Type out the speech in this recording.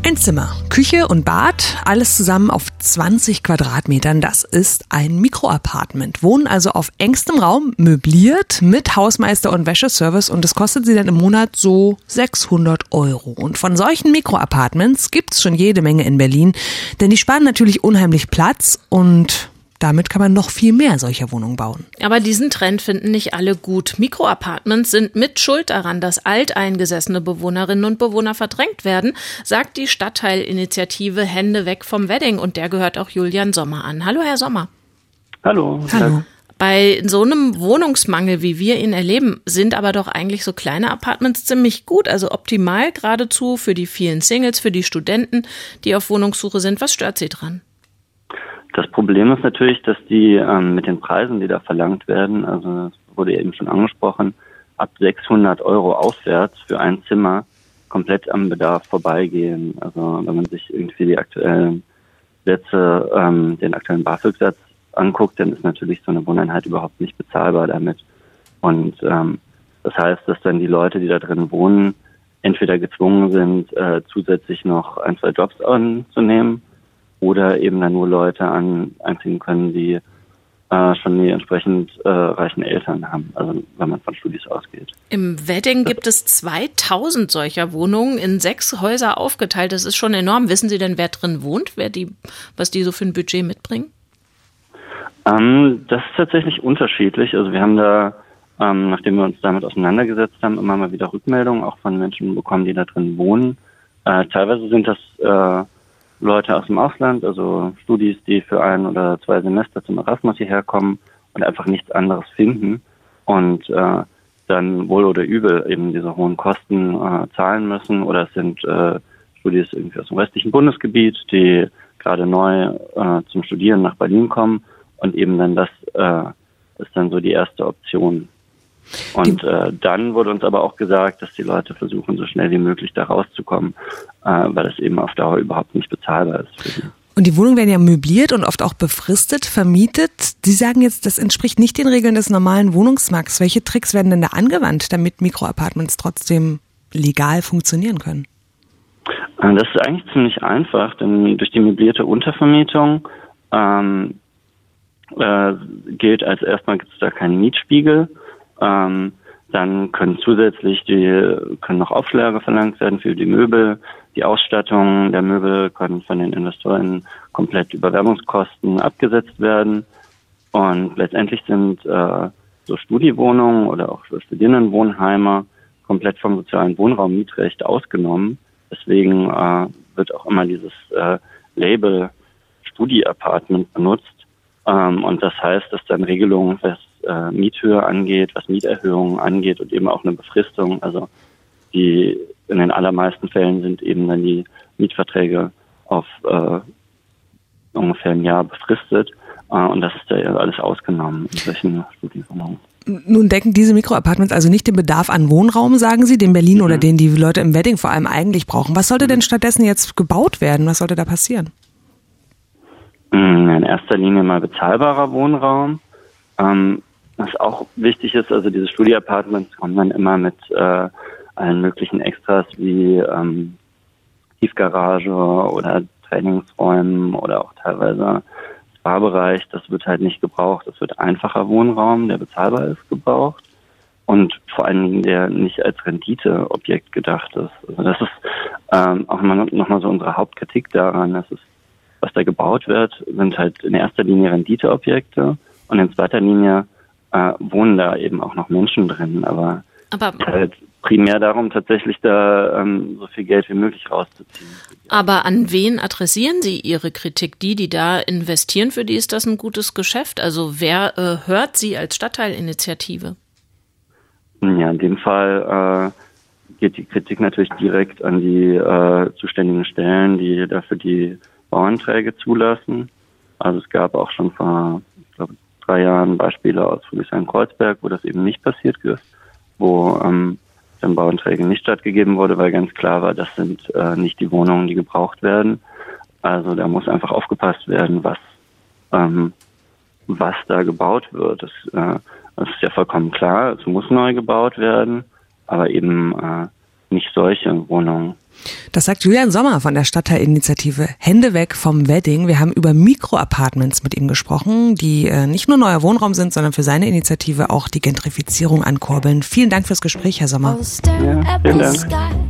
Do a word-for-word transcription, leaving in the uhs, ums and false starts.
Ein Zimmer, Küche und Bad, alles zusammen auf zwanzig Quadratmetern. Das ist ein Mikroapartment. Wohnen also auf engstem Raum, möbliert, mit Hausmeister und Wäscheservice. Und das kostet sie dann im Monat so sechshundert Euro. Und von solchen Mikroapartments gibt's schon jede Menge in Berlin. Denn die sparen natürlich unheimlich Platz und damit kann man noch viel mehr solcher Wohnungen bauen. Aber diesen Trend finden nicht alle gut. Mikroapartments sind mit Schuld daran, dass alteingesessene Bewohnerinnen und Bewohner verdrängt werden, sagt die Stadtteilinitiative Hände weg vom Wedding. Und der gehört auch Julian Sommer an. Hallo, Herr Sommer. Hallo. Hallo. Bei so einem Wohnungsmangel, wie wir ihn erleben, sind aber doch eigentlich so kleine Apartments ziemlich gut, also optimal geradezu für die vielen Singles, für die Studenten, die auf Wohnungssuche sind. Was stört Sie dran? Das Problem ist natürlich, dass die ähm, mit den Preisen, die da verlangt werden, also das wurde eben schon angesprochen, ab sechshundert Euro aufwärts für ein Zimmer komplett am Bedarf vorbeigehen. Also wenn man sich irgendwie die aktuellen Sätze, ähm, den aktuellen BAföG-Satz anguckt, dann ist natürlich so eine Wohneinheit überhaupt nicht bezahlbar damit. Und ähm, das heißt, dass dann die Leute, die da drin wohnen, entweder gezwungen sind, äh, zusätzlich noch ein, zwei Jobs anzunehmen, oder eben dann nur Leute an, einziehen können, die äh, schon die entsprechend äh, reichen Eltern haben, also wenn man von Studis ausgeht. Im Wedding gibt es zweitausend solcher Wohnungen in sechs Häuser aufgeteilt. Das ist schon enorm. Wissen Sie denn, wer drin wohnt, wer die, was die so für ein Budget mitbringen? Ähm, das ist tatsächlich unterschiedlich. Also wir haben da, ähm, nachdem wir uns damit auseinandergesetzt haben, immer mal wieder Rückmeldungen auch von Menschen bekommen, die da drin wohnen. Äh, teilweise sind das äh, Leute aus dem Ausland, also Studis, die für ein oder zwei Semester zum Erasmus hierher kommen und einfach nichts anderes finden und äh, dann wohl oder übel eben diese hohen Kosten äh, zahlen müssen. Oder es sind äh, Studis irgendwie aus dem restlichen Bundesgebiet, die gerade neu äh, zum Studieren nach Berlin kommen und eben dann das äh, ist dann so die erste Option. Und äh, dann wurde uns aber auch gesagt, dass die Leute versuchen, so schnell wie möglich da rauszukommen, äh, weil es eben auf Dauer überhaupt nicht bezahlbar ist für die. Und die Wohnungen werden ja möbliert und oft auch befristet, vermietet. Sie sagen jetzt, das entspricht nicht den Regeln des normalen Wohnungsmarkts. Welche Tricks werden denn da angewandt, damit Mikroapartments trotzdem legal funktionieren können? Äh, das ist eigentlich ziemlich einfach, denn durch die möblierte Untervermietung ähm, äh, gilt als erstmal, gibt es da keinen Mietspiegel. Ähm, dann können zusätzlich die können noch Aufschläge verlangt werden für die Möbel. Die Ausstattung der Möbel können von den Investoren komplett über Werbungskosten abgesetzt werden. Und letztendlich sind äh, so Studiewohnungen oder auch Studierendenwohnheime komplett vom sozialen Wohnraummietrecht ausgenommen. Deswegen äh, wird auch immer dieses äh, Label Studieapartment benutzt. Ähm, und das heißt, dass dann Regelungen, was äh, Miethöhe angeht, was Mieterhöhungen angeht und eben auch eine Befristung, also die in den allermeisten Fällen sind eben dann die Mietverträge auf äh, ungefähr ein Jahr befristet. Äh, und das ist ja alles ausgenommen in solchen Studienwohnungen. Nun decken diese Mikroapartments also nicht den Bedarf an Wohnraum, sagen Sie, den Berlin mhm. oder den die Leute im Wedding vor allem eigentlich brauchen. Was sollte denn stattdessen jetzt gebaut werden? Was sollte da passieren? In erster Linie mal bezahlbarer Wohnraum. Ähm, was auch wichtig ist, also diese Studieapartments kommen dann immer mit äh, allen möglichen Extras wie ähm, Tiefgarage oder Trainingsräumen oder auch teilweise Spa-Bereich. Das wird halt nicht gebraucht. Das wird einfacher Wohnraum, der bezahlbar ist, gebraucht und vor allen Dingen der nicht als Renditeobjekt gedacht ist. Also das ist ähm, auch nochmal so unsere Hauptkritik daran, dass es was da gebaut wird, sind halt in erster Linie Renditeobjekte und in zweiter Linie äh, wohnen da eben auch noch Menschen drin. Aber, aber es halt primär darum, tatsächlich da ähm, so viel Geld wie möglich rauszuziehen. Aber an wen adressieren Sie Ihre Kritik? Die, die da investieren, für die ist das ein gutes Geschäft? Also wer äh, hört Sie als Stadtteilinitiative? Ja, in dem Fall äh, geht die Kritik natürlich direkt an die äh, zuständigen Stellen, die dafür die Bauanträge zulassen. Also es gab auch schon vor, ich glaube, drei Jahren Beispiele aus Friedrichshain-Kreuzberg, wo das eben nicht passiert ist, wo ähm, dann Bauanträge nicht stattgegeben wurde, weil ganz klar war, das sind äh, nicht die Wohnungen, die gebraucht werden. Also da muss einfach aufgepasst werden, was ähm, was da gebaut wird. Das, äh, das ist ja vollkommen klar, es muss neu gebaut werden, aber eben äh, nicht solche Wohnungen. Das sagt Julian Sommer von der Stadtteilinitiative Hände weg vom Wedding. Wir haben über Mikroapartments mit ihm gesprochen, die äh, nicht nur neuer Wohnraum sind, sondern für seine Initiative auch die Gentrifizierung ankurbeln. Vielen Dank fürs Gespräch, Herr Sommer. Ja, vielen Dank.